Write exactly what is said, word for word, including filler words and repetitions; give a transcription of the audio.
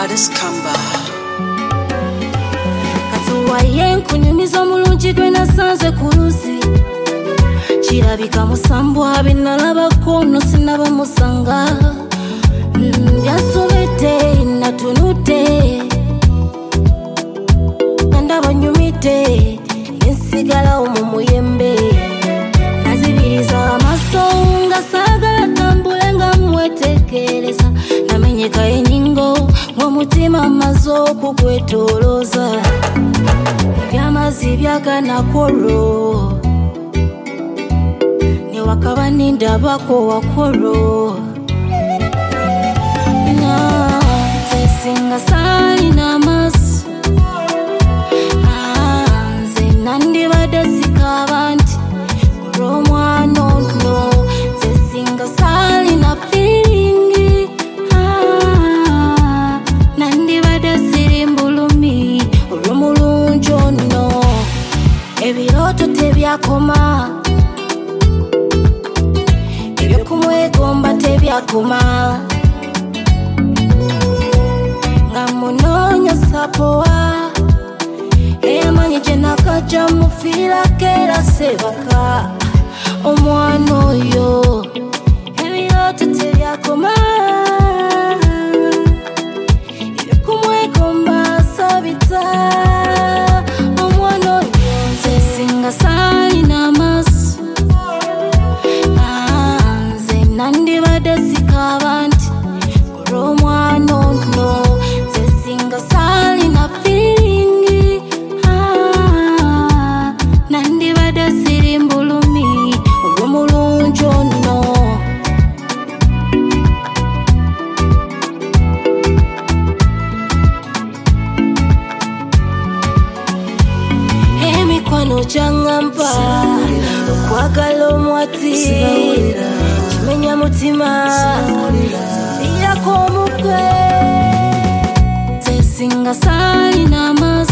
Baddest Kamba. Katuwa yenkunyumiza mulungi gwe nasanze ku luzi. Kirabika musambwa binalabako no sinaba musanga. Byansobedde natunudde ndaba nyumidde nsigala mu muyembe. Nazibiriza amaso nga saagala tambule nga mwetegereza. Namenyeka eningo ng'omutima amaze okugwetoolooza. Eby'amazzi byagana kwolwo ne wakaba nindabako wakwolwo. Nze saalina amaaso nze nandibadde sikaaba nti olw'omwana ono. Nze singa saalina feeling nandibadde siri mbulumi olw'omulungi ono. Ebirooto tebyakoma, ebyokumwegomba tebyakoma. Nga munoonya sapowa eyamanyi gye nakajja mufiirako era sebaka omwana oyo. Ebirooto tebyakoma, ebyokumwegomba sabita omwana oyo. Nze singa saalina amaaso nze nandibadde sikaaba nti olw'omwana ono. Nze singa saalina feeling nandibadde siri mbulumi olw'omulungi ono. Emikwano gyangamba okwagala omwati kimenya mutima birako omutwe. Nze singa saalina amaaso